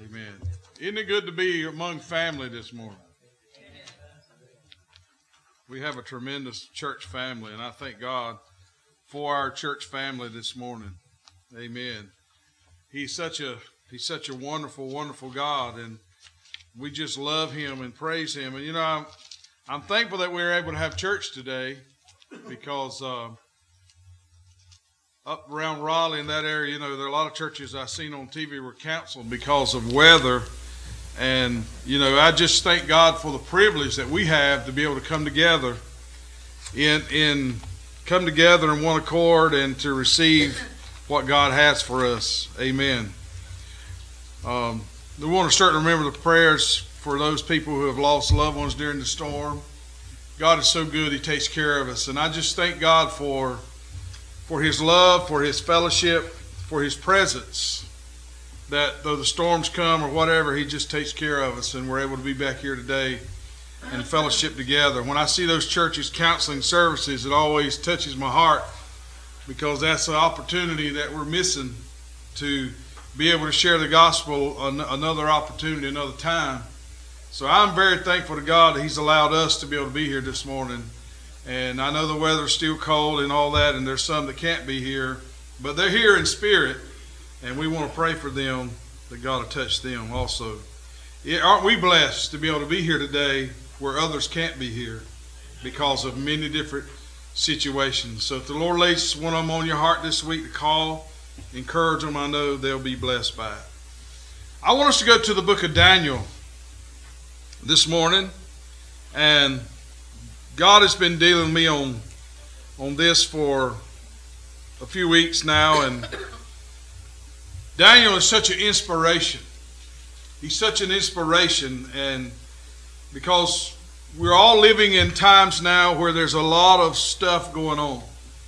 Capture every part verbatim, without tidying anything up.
Amen. Isn't it good to be among family this morning? We have a tremendous church family, and I thank God for our church family this morning. Amen. He's such a He's such a wonderful, wonderful God, and we just love Him and praise Him. And you know, I'm I'm thankful that we were able to have church today, because uh, up around Raleigh in that area, you know, there are a lot of churches I've seen on T V were canceled because of weather. And, you know, I just thank God for the privilege that we have to be able to come together in, in come together in one accord and to receive what God has for us. Amen. Um, we want to certainly remember the prayers for those people who have lost loved ones during the storm. God is so good, He takes care of us. And I just thank God for, for His love, for His fellowship, for His presence, that though the storms come or whatever, He just takes care of us, and we're able to be back here today and fellowship together. When I see those churches counseling services, it always touches my heart, because that's an opportunity that we're missing to be able to share the gospel another opportunity, another time. So I'm very thankful to God that He's allowed us to be able to be here this morning. And I know the weather's still cold and all that, and there's some that can't be here, but they're here in spirit. And we want to pray for them, that God will touch them also. Yeah, aren't we blessed to be able to be here today where others can't be here because of many different situations? So if the Lord lays one of them on your heart this week to call, encourage them. I know they'll be blessed by it. I want us to go to the book of Daniel this morning. And God has been dealing with me on, on this for a few weeks now. And Daniel is such an inspiration. He's such an inspiration, and because we're all living in times now where there's a lot of stuff going on,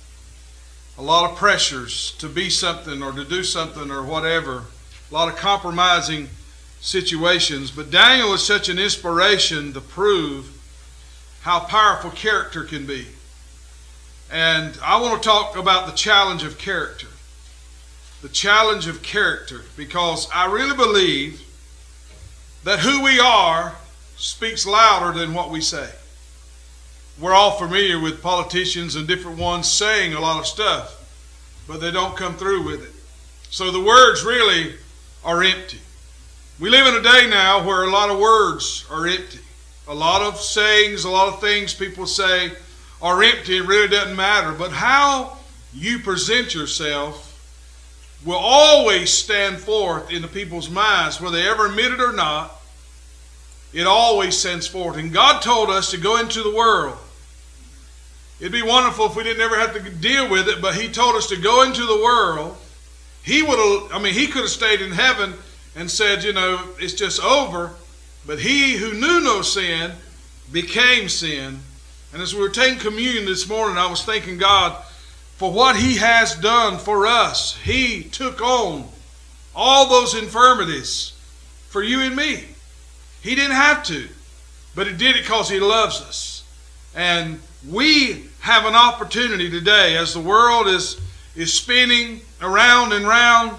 a lot of pressures to be something or to do something or whatever, a lot of compromising situations. But Daniel is such an inspiration to prove how powerful character can be. And I want to talk about the challenge of character. The challenge of character, because I really believe that who we are speaks louder than what we say. We're all familiar with politicians and different ones saying a lot of stuff, but they don't come through with it. So the words really are empty. We live in a day now where a lot of words are empty. A lot of sayings, a lot of things people say are empty. It really doesn't matter. But how you present yourself will always stand forth in the people's minds, whether they ever admit it or not. It always stands forth. And God told us to go into the world. It'd be wonderful if we didn't ever have to deal with it, but He told us to go into the world. He would have, I mean, He could have stayed in heaven and said, you know, it's just over. But He who knew no sin became sin. And as we were taking communion this morning, I was thanking God for what He has done for us. He took on all those infirmities for you and me. He didn't have to, but He did it because He loves us. And we have an opportunity today, as the world is, is spinning around and round,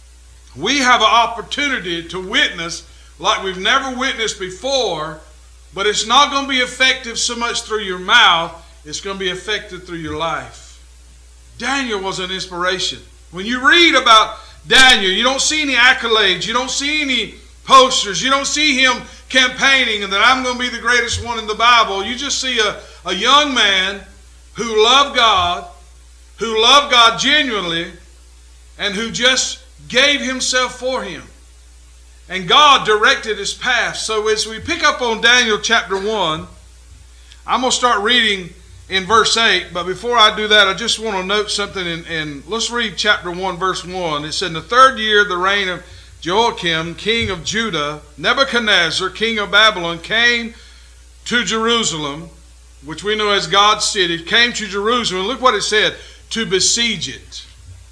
we have an opportunity to witness like we've never witnessed before, but it's not going to be effective so much through your mouth, it's going to be effective through your life. Daniel was an inspiration. When you read about Daniel, you don't see any accolades, you don't see any posters, you don't see him campaigning and that I'm going to be the greatest one in the Bible. You just see a, a young man who loved God, who loved God genuinely, and who just gave himself for Him. And God directed his path. So as we pick up on Daniel chapter one, I'm going to start reading in verse eight, but before I do that, I just want to note something, in, in let's read chapter one, verse one. It said, in the third year of the reign of Jehoiakim, king of Judah, Nebuchadnezzar, king of Babylon, came to Jerusalem, which we know as God's city, came to Jerusalem. Look what it said, to besiege it.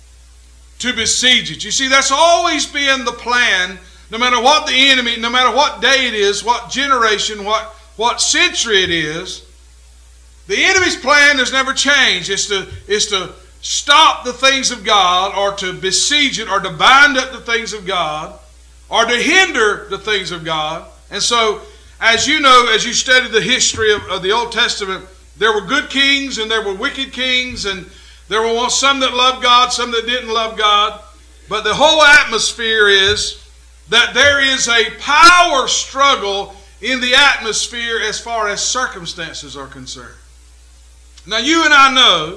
To besiege it. You see, that's always been the plan, no matter what the enemy, no matter what day it is, what generation, what, what century it is. The enemy's plan has never changed. It's to, it's to stop the things of God, or to besiege it, or to bind up the things of God, or to hinder the things of God. And so, as you know, as you study the history of, of the Old Testament, there were good kings and there were wicked kings, and there were some that loved God, some that didn't love God. But the whole atmosphere is that there is a power struggle in the atmosphere as far as circumstances are concerned. Now, you and I know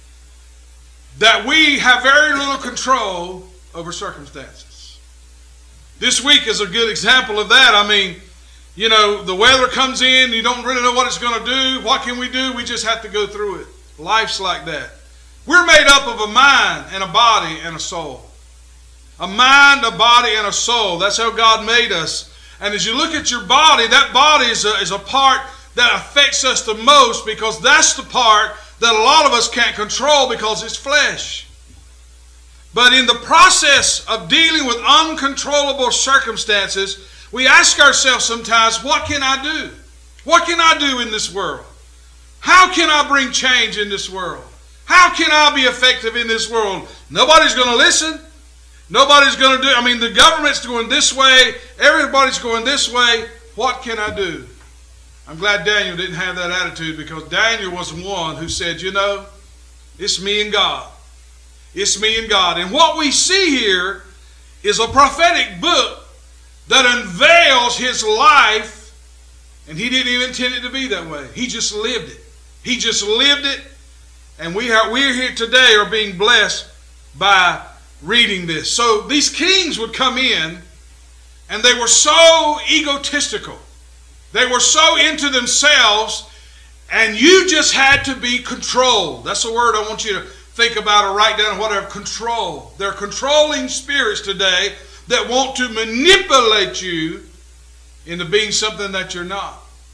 that we have very little control over circumstances. This week is a good example of that. I mean, you know, the weather comes in, you don't really know what it's going to do. What can we do? We just have to go through it. Life's like that. We're made up of a mind and a body and a soul. A mind, a body, and a soul. That's how God made us. And as you look at your body, that body is a, is a part that affects us the most, because that's the part that a lot of us can't control because it's flesh. But in the process of dealing with uncontrollable circumstances, we ask ourselves sometimes, what can I do? What can I do in this world? How can I bring change in this world? How can I be effective in this world? Nobody's going to listen. Nobody's going to do, I mean, the government's going this way. Everybody's going this way. What can I do? I'm glad Daniel didn't have that attitude, because Daniel was the one who said, you know, it's me and God. It's me and God. And what we see here is a prophetic book that unveils his life, and he didn't even intend it to be that way. He just lived it. He just lived it, and we are we're here today are being blessed by reading this. So these kings would come in, and they were so egotistical. They were so into themselves, and you just had to be controlled. That's the word I want you to think about or write down, whatever. Control. They're controlling spirits today that want to manipulate you into being something that you're not.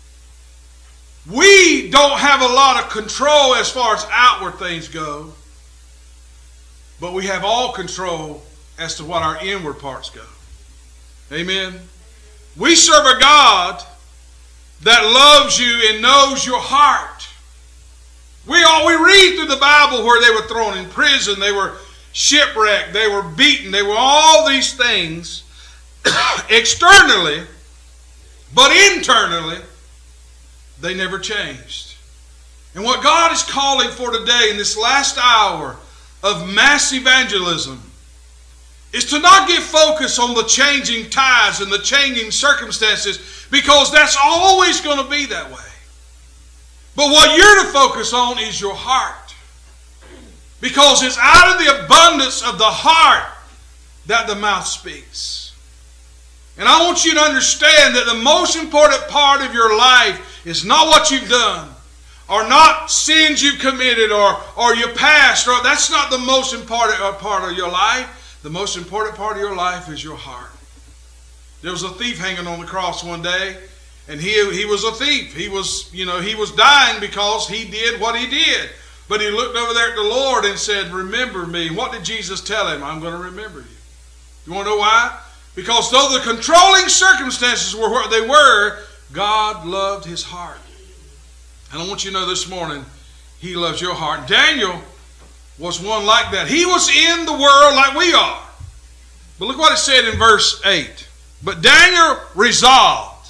We don't have a lot of control as far as outward things go, but we have all control as to what our inward parts go. Amen. We serve a God that loves you and knows your heart. We all we read through the Bible where they were thrown in prison, they were shipwrecked, they were beaten, they were all these things externally, but internally they never changed. And what God is calling for today in this last hour of mass evangelism is to not get focused on the changing tides and the changing circumstances, because that's always going to be that way. But what you're to focus on is your heart, because it's out of the abundance of the heart that the mouth speaks. And I want you to understand that the most important part of your life is not what you've done, or not sins you've committed, or, or your past. Or that's not the most important part of your life. The most important part of your life is your heart. There was a thief hanging on the cross one day, and he, he was a thief. He was, you know, he was dying because he did what he did. But he looked over there at the Lord and said, remember me. What did Jesus tell him? I'm going to remember you. You want to know why? Because though the controlling circumstances were what they were, God loved his heart. And I want you to know this morning, he loves your heart. Daniel was one like that. He was in the world like we are. But look what it said in verse eight. But Daniel resolved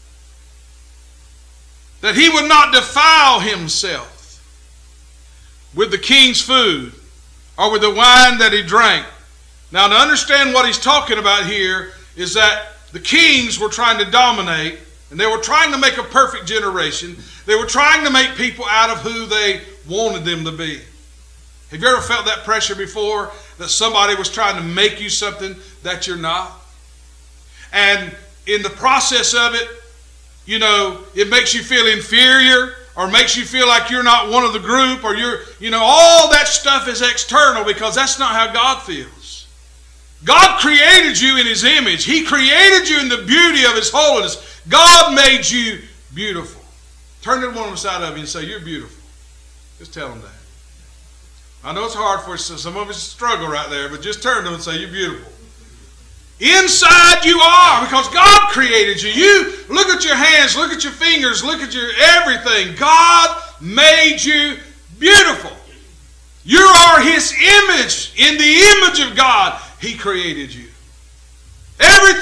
that he would not defile himself with the king's food or with the wine that he drank. Now, to understand what he's talking about here is that the kings were trying to dominate, and they were trying to make a perfect generation. They were trying to make people out of who they wanted them to be. Have you ever felt that pressure before, that somebody was trying to make you something that you're not? And in the process of it, you know, it makes you feel inferior, or makes you feel like you're not one of the group, or you're, you know, all that stuff is external, because that's not how God feels. God created you in his image. He created you in the beauty of his holiness. God made you beautiful. Turn to one side of you and say, you're beautiful. Just tell them that. I know it's hard for us. Some of us struggle right there, but just turn to them and say, you're beautiful. Inside you are, because God created you. You look at your hands, look at your fingers, look at your everything. God made you beautiful. You are his image. In the image of God, he created you. Everything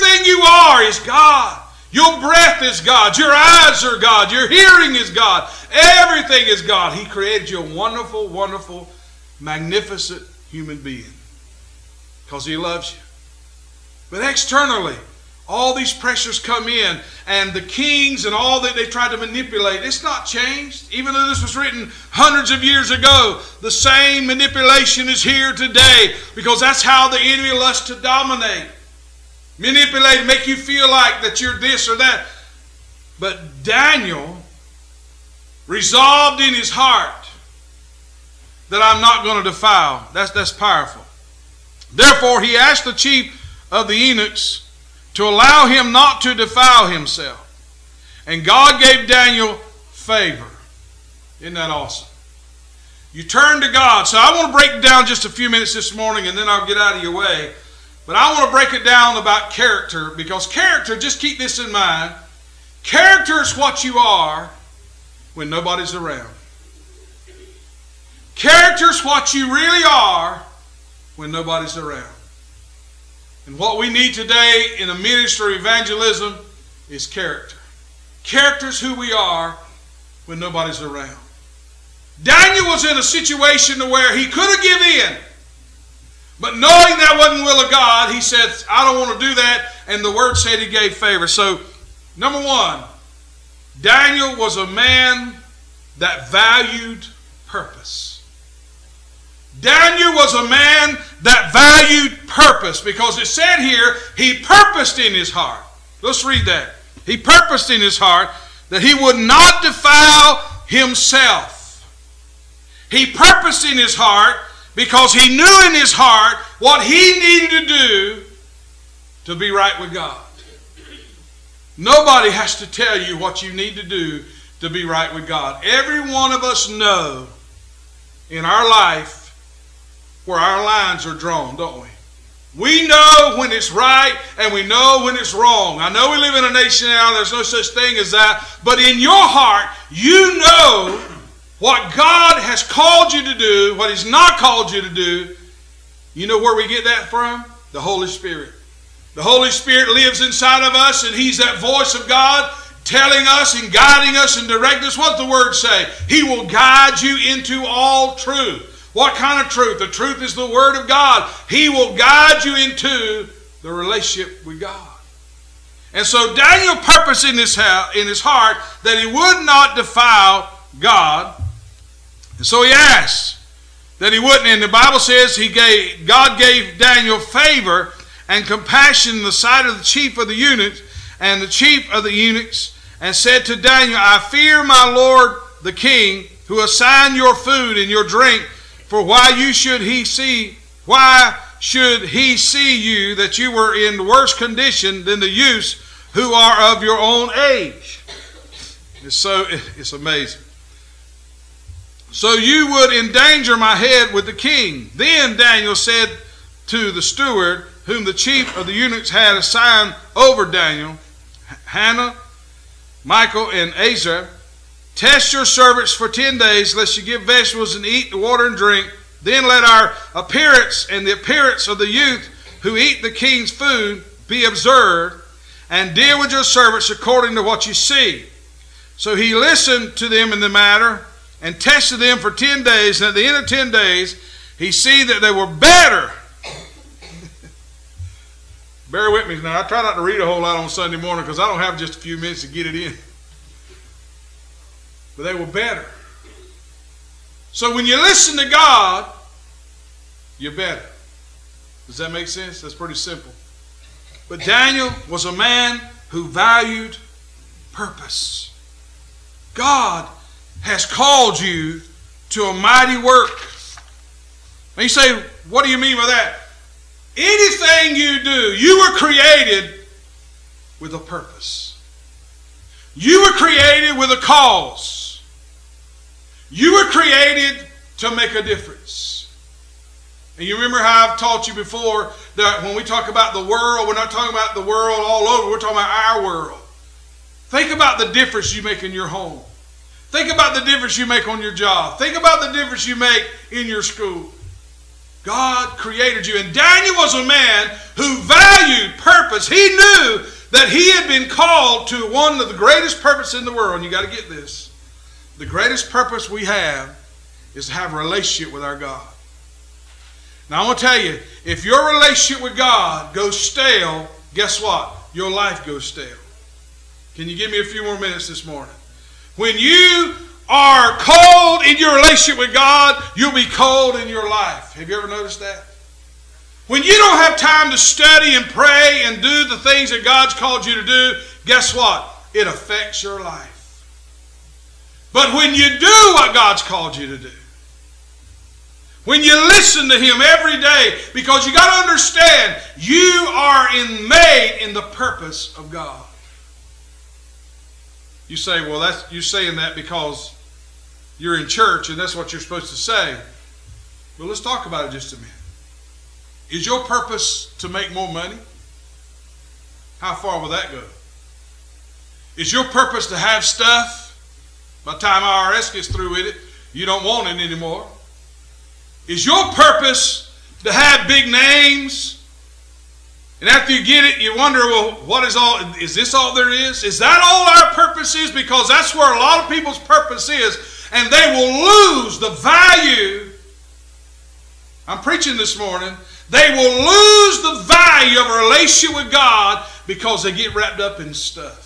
are is God. Your breath is God. Your eyes are God. Your hearing is God. Everything is God. He created you a wonderful, wonderful, magnificent human being because He loves you. But externally, all these pressures come in, and the kings and all that they tried to manipulate, it's not changed. Even though this was written hundreds of years ago, the same manipulation is here today, because that's how the enemy loves to dominate. Manipulate, make you feel like that you're this or that. But Daniel resolved in his heart that I'm not going to defile. That's, that's powerful. Therefore, he asked the chief of the eunuchs to allow him not to defile himself. And God gave Daniel favor. Isn't that awesome? You turn to God. So I want to break it down just a few minutes this morning, and then I'll get out of your way. But I want to break it down about character, because character, just keep this in mind, character is what you are when nobody's around. Character is what you really are when nobody's around. And what we need today in the ministry of evangelism is character. Character is who we are when nobody's around. Daniel was in a situation where he could have given in. But knowing that wasn't the will of God, he said, I don't want to do that. And the word said he gave favor. So, number one, Daniel was a man that valued purpose. Daniel was a man that valued purpose, because it said here, he purposed in his heart. Let's read that. He purposed in his heart that he would not defile himself. He purposed in his heart because he knew in his heart what he needed to do to be right with God. Nobody has to tell you what you need to do to be right with God. Every one of us know in our life where our lines are drawn, don't we? We know when it's right and we know when it's wrong. I know we live in a nation now, there's no such thing as that. But in your heart, you know what God has called you to do, what He's not called you to do. You know where we get that from? The Holy Spirit. The Holy Spirit lives inside of us, and He's that voice of God telling us and guiding us and directing us. What does the Word say? He will guide you into all truth. What kind of truth? The truth is the Word of God. He will guide you into the relationship with God. And so Daniel purposed in his heart that he would not defile God. And so he asked that he wouldn't. And the Bible says he gave, God gave Daniel favor and compassion in the sight of the chief of the eunuchs and the chief of the eunuchs, and said to Daniel, I fear my Lord the king, who assigned your food and your drink. For why you should he see, why should he see you that you were in worse condition than the youths who are of your own age? It's so, it's amazing. So you would endanger my head with the king. Then Daniel said to the steward, whom the chief of the eunuchs had assigned over Daniel, Hannah, Michael, and Azar, test your servants for ten days, lest you give vegetables and eat water and drink. Then let our appearance and the appearance of the youth who eat the king's food be observed, and deal with your servants according to what you see. So he listened to them in the matter and tested them for ten days. And at the end of ten days, he see that they were better. Bear with me now. I try not to read a whole lot on Sunday morning because I don't have just a few minutes to get it in. But they were better. So when you listen to God, you're better. Does that make sense? That's pretty simple. But Daniel was a man who valued purpose. God has called you to a mighty work. And you say, what do you mean by that? Anything you do, you were created with a purpose. You were created with a cause. You were created to make a difference. And you remember how I've taught you before that when we talk about the world, we're not talking about the world all over. We're talking about our world. Think about the difference you make in your home. Think about the difference you make on your job. Think about the difference you make in your school. God created you. And Daniel was a man who valued purpose. He knew that he had been called to one of the greatest purposes in the world. And you got to get this. The greatest purpose we have is to have a relationship with our God. Now I'm going to tell you, if your relationship with God goes stale, guess what? Your life goes stale. Can you give me a few more minutes this morning? When you are cold in your relationship with God, you'll be cold in your life. Have you ever noticed that? When you don't have time to study and pray and do the things that God's called you to do, guess what? It affects your life. But when you do what God's called you to do, when you listen to Him every day, because you got to understand, you are in, made in the purpose of God. You say, well, that's you're saying that because you're in church and that's what you're supposed to say. Well, let's talk about it just a minute. Is your purpose to make more money? How far will that go? Is your purpose to have stuff? By the time I R S gets through with it, you don't want it anymore. Is your purpose to have big names? And after you get it, you wonder, well, what is all, is this all there is? Is that all our purpose is? Because that's where a lot of people's purpose is. And they will lose the value. I'm preaching this morning. They will lose the value of a relationship with God because they get wrapped up in stuff.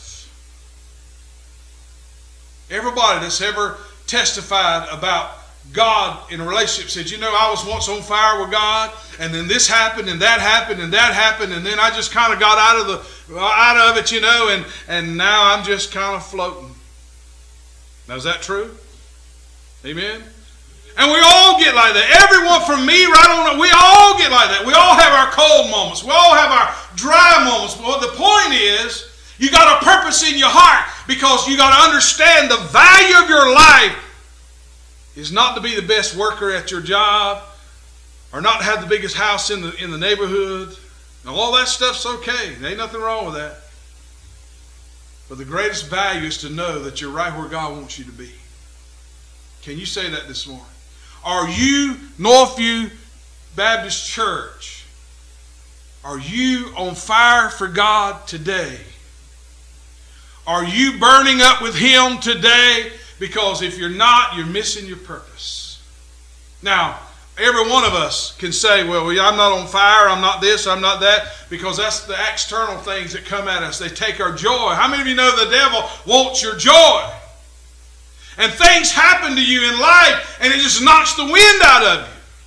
Everybody that's ever testified about God in a relationship said, you know, I was once on fire with God, and then this happened, and that happened, and that happened, and then I just kind of got out of the out of it, you know, and, and now I'm just kind of floating. Now, is that true? Amen? And we all get like that. Everyone from me right on, we all get like that. We all have our cold moments. We all have our dry moments. But the point is, you got a purpose in your heart because you got to understand the value of your life is not to be the best worker at your job or not to have the biggest house in the, in the neighborhood. Now, all that stuff's okay. There ain't nothing wrong with that. But the greatest value is to know that you're right where God wants you to be. Can you say that this morning? Are you, Northview Baptist Church, are you on fire for God today? Are you burning up with Him today? Because if you're not, you're missing your purpose. Now, every one of us can say, well, I'm not on fire, I'm not this, I'm not that, because that's the external things that come at us. They take our joy. How many of you know the devil wants your joy? And things happen to you in life, and it just knocks the wind out of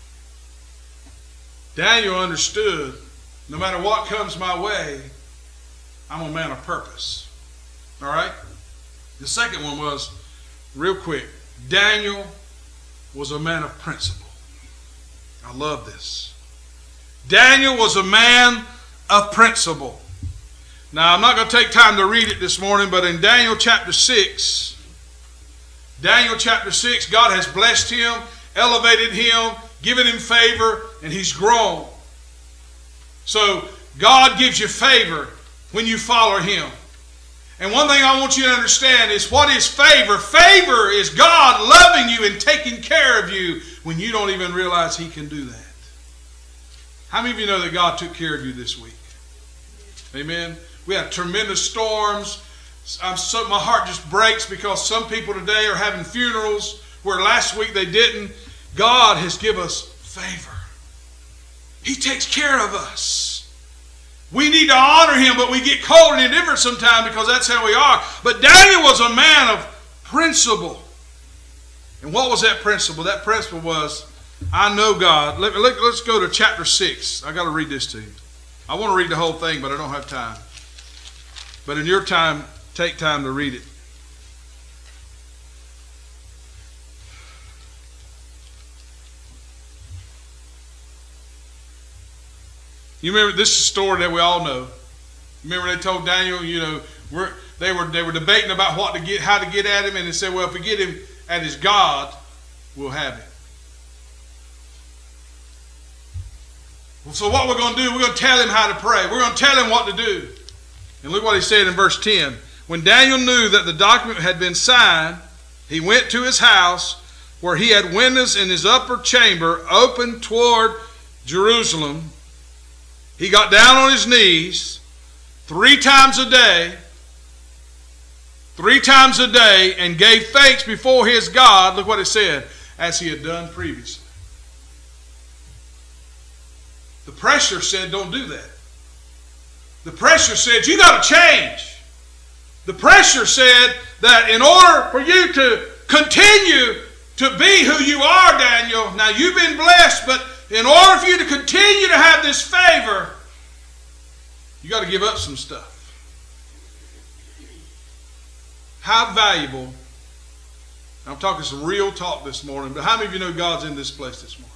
you. Daniel understood, no matter what comes my way, I'm a man of purpose. All right? The second one was, real quick, Daniel was a man of principle. I love this. Daniel was a man of principle. Now, I'm not going to take time to read it this morning, but in Daniel chapter six, Daniel chapter six, God has blessed him, elevated him, given him favor, and he's grown. So, God gives you favor when you follow Him. And one thing I want you to understand is, what is favor? Favor is God loving you and taking care of you when you don't even realize He can do that. How many of you know that God took care of you this week? Amen. We had tremendous storms. I'm so, my heart just breaks because some people today are having funerals where last week they didn't. God has given us favor. He takes care of us. We need to honor Him, but we get cold and indifferent sometimes because that's how we are. But Daniel was a man of principle. And what was that principle? That principle was, I know God. Let, let, let's go to chapter six. I've got to read this to you. I want to read the whole thing, but I don't have time. But in your time, take time to read it. You remember, this is a story that we all know. Remember they told Daniel, you know, we're, they were they were debating about what to get, how to get at him, and they said, well, if we get him at his God, we'll have him. Well, so what we're going to do, we're going to tell him how to pray. We're going to tell him what to do. And look what he said in verse ten. When Daniel knew that the document had been signed, he went to his house, where he had windows in his upper chamber open toward Jerusalem. He got down on his knees three times a day, three times a day, and gave thanks before his God, look what it said, as he had done previously. The pressure said, don't do that. The pressure said, you got to change. The pressure said that in order for you to continue to be who you are, Daniel, now you've been blessed, but in order for you to continue to have this favor, you got to give up some stuff. How valuable, I'm talking some real talk this morning, but how many of you know God's in this place this morning?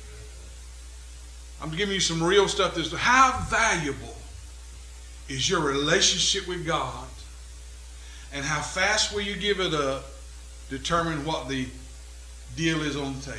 I'm giving you some real stuff this morning. How valuable is your relationship with God, and how fast will you give it up determine what the deal is on the table?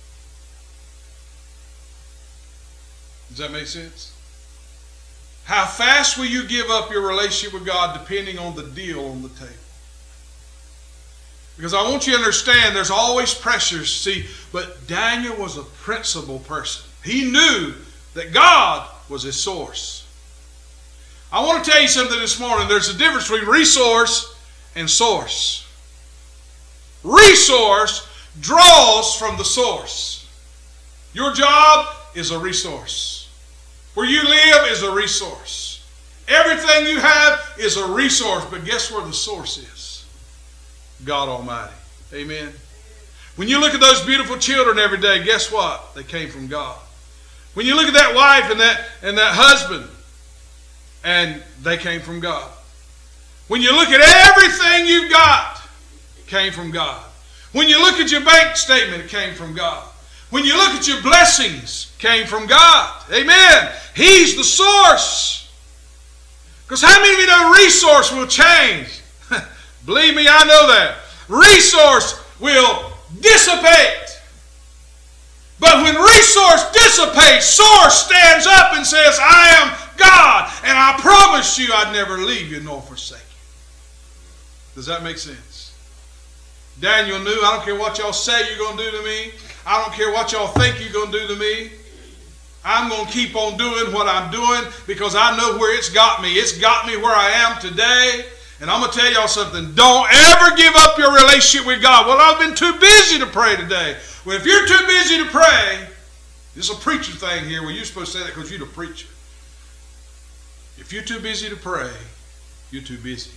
Does that make sense? How fast will you give up your relationship with God depending on the deal on the table? Because I want you to understand there's always pressures. See, but Daniel was a principled person. He knew that God was his source. I want to tell you something this morning. There's a difference between resource and source. Resource draws from the source. Your job is a resource. Where you live is a resource. Everything you have is a resource. But guess where the source is? God Almighty. Amen. When you look at those beautiful children every day, guess what? They came from God. When you look at that wife and that, and that husband, and they came from God. When you look at everything you've got, it came from God. When you look at your bank statement, it came from God. When you look at your blessings, it came from God. Amen. He's the source. Because how many of you know resource will change? Believe me, I know that. Resource will dissipate. But when resource dissipates, source stands up and says, I am God, and I promise you I'd never leave you nor forsake you. Does that make sense? Daniel knew, I don't care what y'all say you're going to do to me. I don't care what y'all think you're going to do to me. I'm going to keep on doing what I'm doing because I know where it's got me. It's got me where I am today. And I'm going to tell y'all something. Don't ever give up your relationship with God. Well, I've been too busy to pray today. Well, if you're too busy to pray, this is a preacher thing here where you're supposed to say that because you're the preacher. If you're too busy to pray, you're too busy.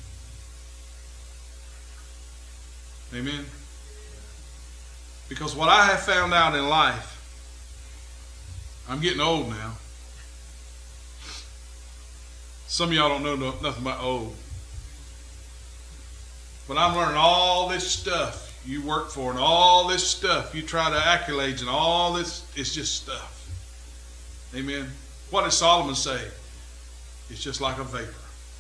Amen? Because what I have found out in life, I'm getting old now. Some of y'all don't know no, nothing about old. But I'm learning all this stuff you work for and all this stuff you try to accolades and all this, it's just stuff. Amen. What did Solomon say? It's just like a vapor.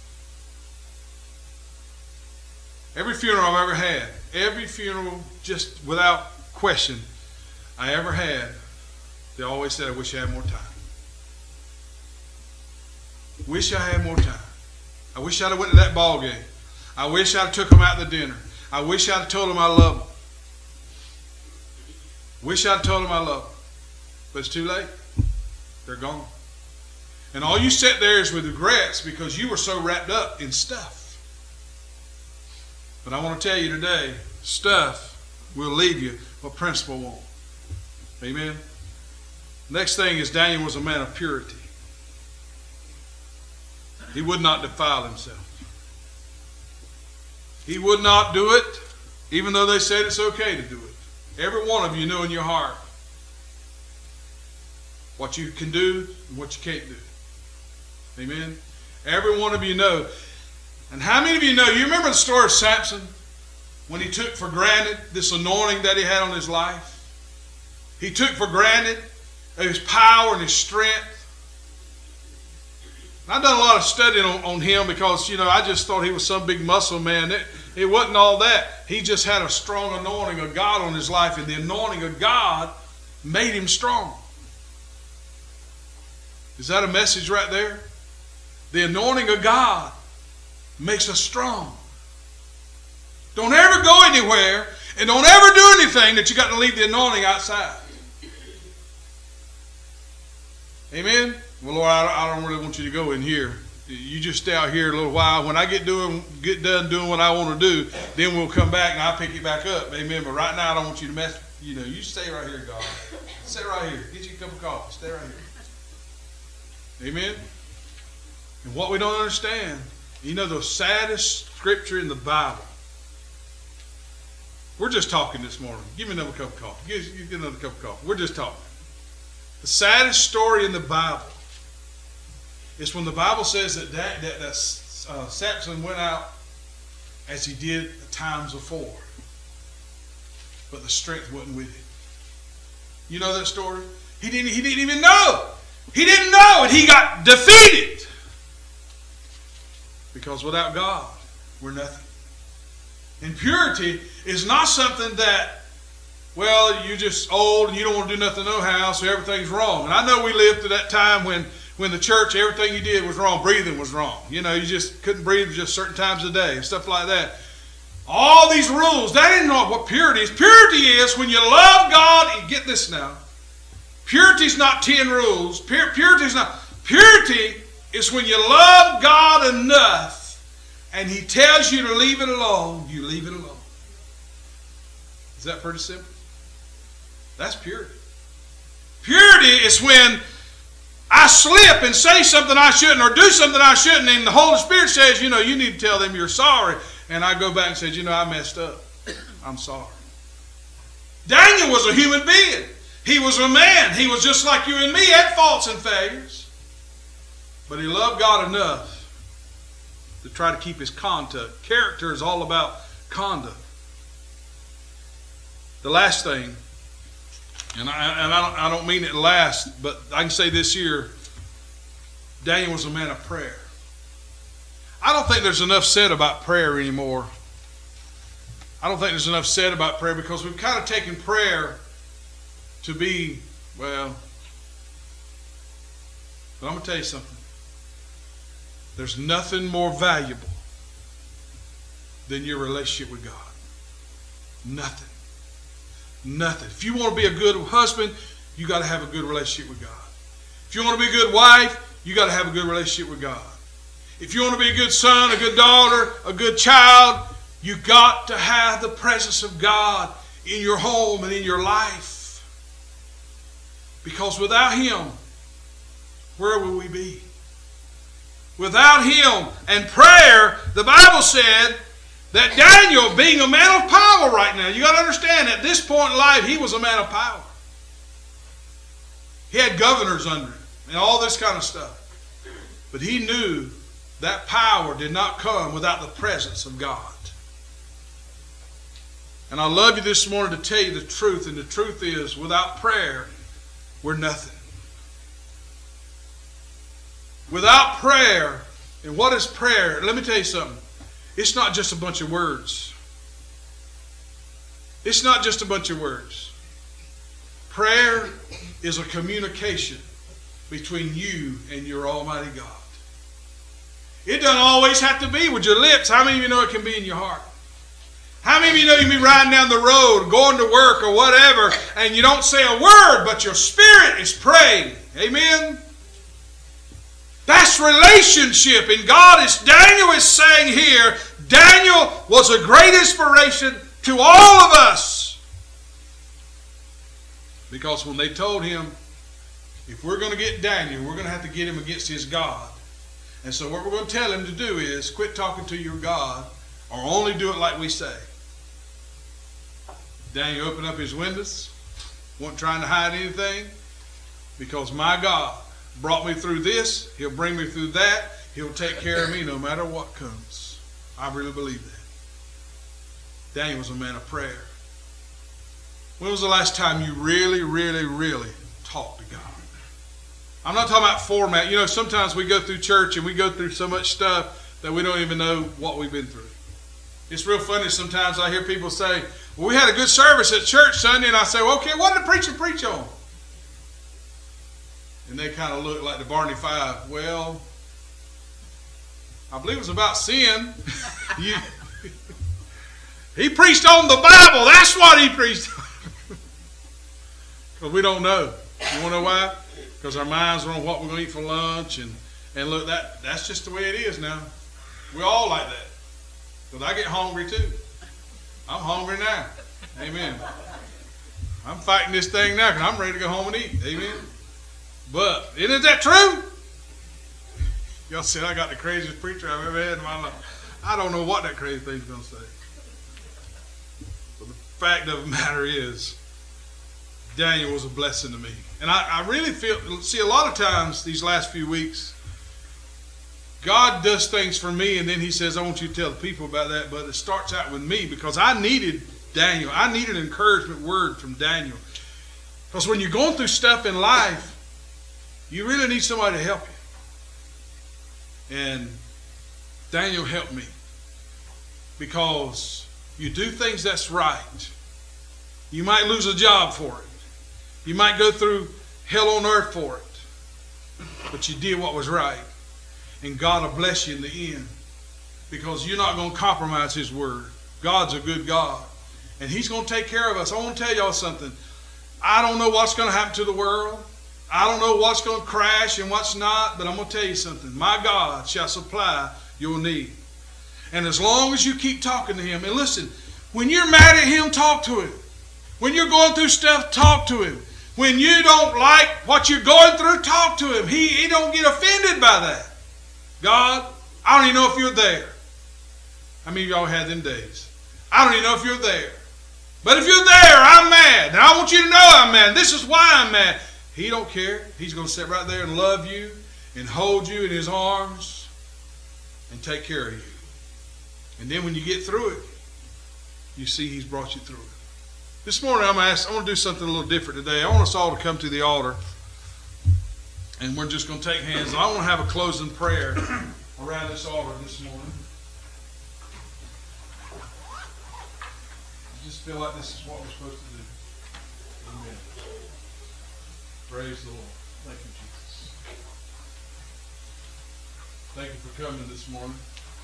Every funeral I've ever had, every funeral, just without question, I ever had, they always said, I wish I had more time. Wish I had more time. I wish I'd have went to that ball game. I wish I'd have took them out to dinner. I wish I'd have told them I love them. Wish I'd have told them I love them. But it's too late. They're gone. And all you sit there is with regrets because you were so wrapped up in stuff. But I want to tell you today, stuff will leave you, but principle won't. Amen. Next thing is Daniel was a man of purity. He would not defile himself. He would not do it, even though they said it's okay to do it. Every one of you know in your heart what you can do and what you can't do. Amen. Every one of you know. And how many of you know, you remember the story of Samson when he took for granted this anointing that he had on his life? He took for granted his power and his strength. And I've done a lot of studying on, on him because, you know, I just thought he was some big muscle man. It, it wasn't all that. He just had a strong anointing of God on his life, and the anointing of God made him strong. Is that a message right there? The anointing of God makes us strong. Don't ever go anywhere and don't ever do anything that you got to leave the anointing outside. Amen? Well, Lord, I don't really want you to go in here You just stay out here a little while. When I get doing, get done doing what I want to do, then we'll come back and I'll pick it back up. Amen. But right now, I don't want you to mess. You know, you stay right here, God. Stay right here. Get you a cup of coffee. Stay right here. Amen. And what we don't understand, you know, the saddest scripture in the Bible. We're just talking this morning. Give me another cup of coffee. Give, give another cup of coffee. We're just talking. The saddest story in the Bible is when the Bible says that, that, that, that uh, Samson went out as he did the times before, but the strength wasn't with him. You know that story? He didn't, he didn't even know. He didn't know, and he got defeated. Because without God, we're nothing. And purity is not something that, well, you're just old and you don't want to do nothing no how, so everything's wrong. And I know we lived to that time when, when the church, everything you did was wrong. Breathing was wrong. You know, you just couldn't breathe just certain times of the day and stuff like that. All these rules, that ain't not what purity is. Purity is when you love God, and get this now. Purity is not ten rules. Pur purity is not. Purity is when you love God enough and He tells you to leave it alone, you leave it alone. Is that pretty simple? That's purity. Purity is when I slip and say something I shouldn't or do something I shouldn't, and the Holy Spirit says, you know, you need to tell them you're sorry. And I go back and say, you know, I messed up. I'm sorry. Daniel was a human being. He was a man. He was just like you and me, had faults and failures. But he loved God enough to try to keep his conduct. Character is all about conduct. The last thing, and I, and I, don't, I don't mean it last, but I can say this here, Daniel was a man of prayer. I don't think there's enough said about prayer anymore. I don't think there's enough said about prayer because we've kind of taken prayer to be, well, but I'm going to tell you something. There's nothing more valuable than your relationship with God. Nothing. Nothing. If you want to be a good husband, you got to have a good relationship with God. If you want to be a good wife, you got to have a good relationship with God. If you want to be a good son, a good daughter, a good child, you got to have the presence of God in your home and in your life. Because without Him, where will we be? Without Him and prayer, the Bible said that Daniel, being a man of power right now, you got to understand, at this point in life, he was a man of power. He had governors under him and all this kind of stuff. But he knew that power did not come without the presence of God. And I love you this morning to tell you the truth, and the truth is, without prayer, we're nothing. Without prayer, and what is prayer? Let me tell you something. It's not just a bunch of words. It's not just a bunch of words. Prayer is a communication between you and your Almighty God. It doesn't always have to be with your lips. How many of you know it can be in your heart? How many of you know you can be riding down the road, going to work or whatever, and you don't say a word, but your spirit is praying? Amen? That's relationship. And God is, Daniel is saying here, Daniel was a great inspiration to all of us. Because when they told him, if we're going to get Daniel, we're going to have to get him against his God. And so what we're going to tell him to do is quit talking to your God, or only do it like we say. Daniel opened up his windows, wasn't trying to hide anything, because my God brought me through this. He'll bring me through that. He'll take care of me no matter what comes. I really believe that. Daniel was a man of prayer. When was the last time you really, really, really talked to God? I'm not talking about format. You know, sometimes we go through church and we go through so much stuff that we don't even know what we've been through. It's real funny sometimes I hear people say, well, we had a good service at church Sunday, and I say, well, okay, what did the preacher preach on? And they kind of look like the Barney Five. Well, I believe it was about sin. you, he preached on the Bible. That's what he preached on. Because we don't know. You want to know why? Because our minds are on what we're going to eat for lunch and And look, that that's just the way it is now. We're all like that. Because I get hungry too. I'm hungry now. Amen. I'm fighting this thing now because I'm ready to go home and eat. Amen. But isn't that true? Y'all said I got the craziest preacher I've ever had in my life. I don't know what that crazy thing's going to say. But the fact of the matter is, Daniel was a blessing to me. And I, I really feel, see, a lot of times these last few weeks, God does things for me, and then he says, I want you to tell the people about that. But it starts out with me because I needed Daniel. I needed an encouragement word from Daniel. Because when you're going through stuff in life, you really need somebody to help you. And Daniel helped me. Because you do things that's right. You might lose a job for it. You might go through hell on earth for it. But you did what was right. And God will bless you in the end. Because you're not going to compromise his word. God's a good God. And he's going to take care of us. I want to tell y'all something. I don't know what's going to happen to the world. I don't know what's going to crash and what's not. But I'm going to tell you something. My God shall supply your need. And as long as you keep talking to him. And listen, when you're mad at him, talk to him. When you're going through stuff, talk to him. When you don't like what you're going through, talk to him. He, he don't get offended by that. God, I don't even know if you're there. How many of y'all had them days? I don't even know if you're there. But if you're there, I'm mad. And I want you to know I'm mad. This is why I'm mad. He don't care. He's going to sit right there and love you and hold you in his arms and take care of you. And then when you get through it, you see he's brought you through it. This morning I'm asked, I want to do something a little different today. I want us all to come to the altar. And we're just going to take hands. I want to have a closing prayer around this altar this morning. I just feel like this is what we're supposed to do. Amen. Praise the Lord. Thank you, Jesus. Thank you for coming this morning.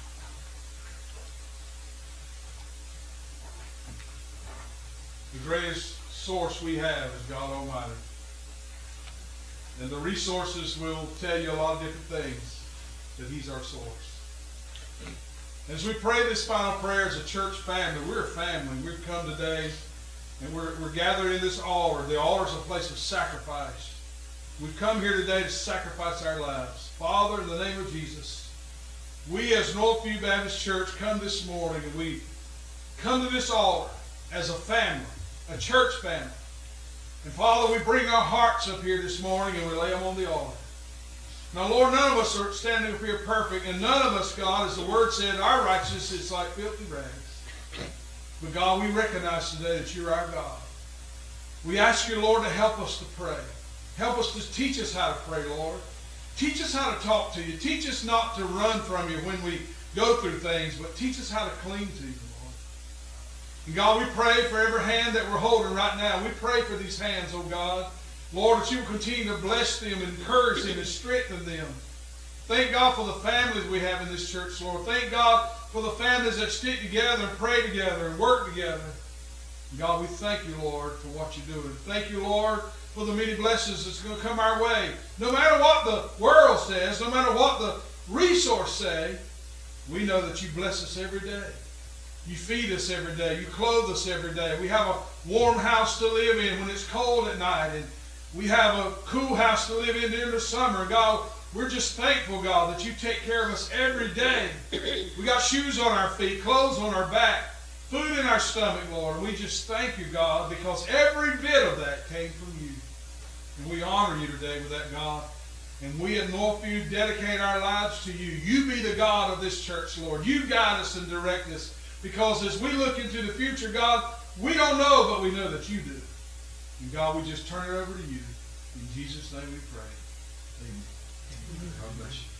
The greatest source we have is God Almighty. And the resources will tell you a lot of different things, that he's our source. As we pray this final prayer as a church family, we're a family. We've come today and we're, we're gathered in this altar. The altar is a place of sacrifice. We've come here today to sacrifice our lives. Father, in the name of Jesus, we as Northview Baptist Church come this morning and we come to this altar as a family, a church family. And Father, we bring our hearts up here this morning and we lay them on the altar. Now, Lord, none of us are standing up here perfect, and none of us, God, as the Word said, our righteousness is like filthy rags. But God, we recognize today that you're our God. We ask you, Lord, to help us to pray. Help us to teach us how to pray, Lord. Teach us how to talk to you. Teach us not to run from you when we go through things, but teach us how to cling to you. And God, we pray for every hand that we're holding right now. We pray for these hands, oh God. Lord, that you will continue to bless them, encourage them, and strengthen them. Thank God for the families we have in this church, Lord. Thank God for the families that stick together and pray together and work together. And God, we thank you, Lord, for what you're doing. Thank you, Lord, for the many blessings that's going to come our way. No matter what the world says, no matter what the resource say, we know that you bless us every day. You feed us every day. You clothe us every day. We have a warm house to live in when it's cold at night. And we have a cool house to live in during the summer. God, we're just thankful, God, that you take care of us every day. We got shoes on our feet, clothes on our back, food in our stomach, Lord. We just thank you, God, because every bit of that came from you. And we honor you today with that, God. And we at Northview dedicate our lives to you. You be the God of this church, Lord. You guide us and direct us. Because as we look into the future, God, we don't know, but we know that you do. And God, we just turn it over to you. In Jesus' name we pray. Amen. God bless you.